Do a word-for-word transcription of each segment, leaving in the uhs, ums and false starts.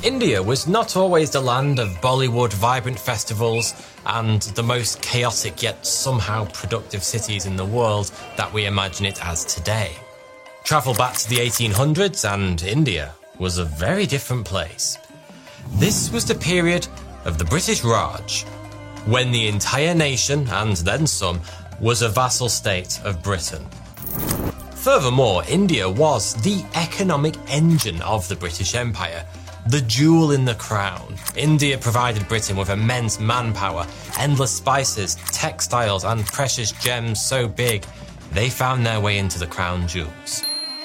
India was not always the land of Bollywood vibrant festivals and the most chaotic yet somehow productive cities in the world that we imagine it as today. Travel back to the eighteen hundreds and India was a very different place. This was the period of the British Raj, when the entire nation, and then some, was a vassal state of Britain. Furthermore, India was the economic engine of the British Empire, the jewel in the crown. India provided Britain with immense manpower, endless spices, textiles, and precious gems so big they found their way into the crown jewels.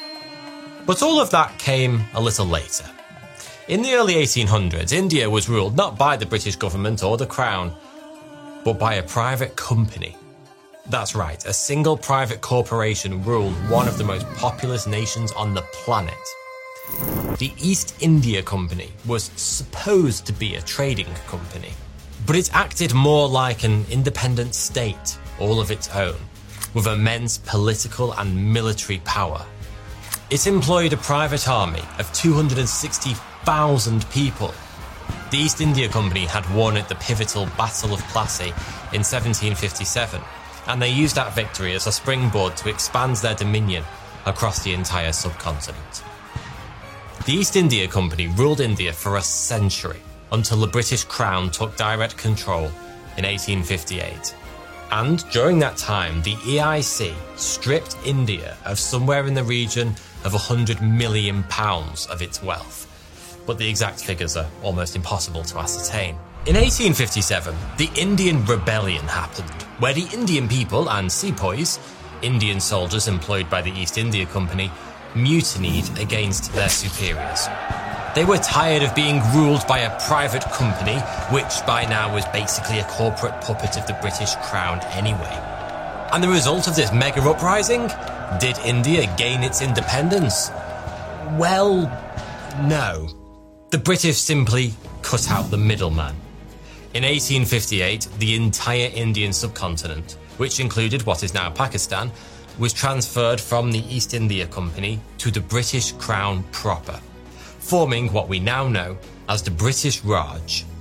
But all of that came a little later. In the early eighteen hundreds, India was ruled not by the British government or the crown, but by a private company. That's right, a single private corporation ruled one of the most populous nations on the planet. The East India Company was supposed to be a trading company, but it acted more like an independent state, all of its own, with immense political and military power. It employed a private army of two hundred sixty thousand people. The East India Company had won at the pivotal Battle of Plassey in seventeen fifty-seven, and they used that victory as a springboard to expand their dominion across the entire subcontinent. The East India Company ruled India for a century, until the British Crown took direct control in eighteen fifty-eight. And during that time, the E I C stripped India of somewhere in the region of one hundred million pounds of its wealth. But the exact figures are almost impossible to ascertain. In eighteen fifty-seven, the Indian Rebellion happened, where the Indian people and sepoys, Indian soldiers employed by the East India Company, mutinied against their superiors. They were tired of being ruled by a private company, which by now was basically a corporate puppet of the British Crown anyway. And the result of this mega uprising? Did India gain its independence? Well, no. The British simply cut out the middleman. In eighteen fifty-eight, the entire Indian subcontinent, which included what is now Pakistan, was transferred from the East India Company to the British Crown proper, forming what we now know as the British Raj.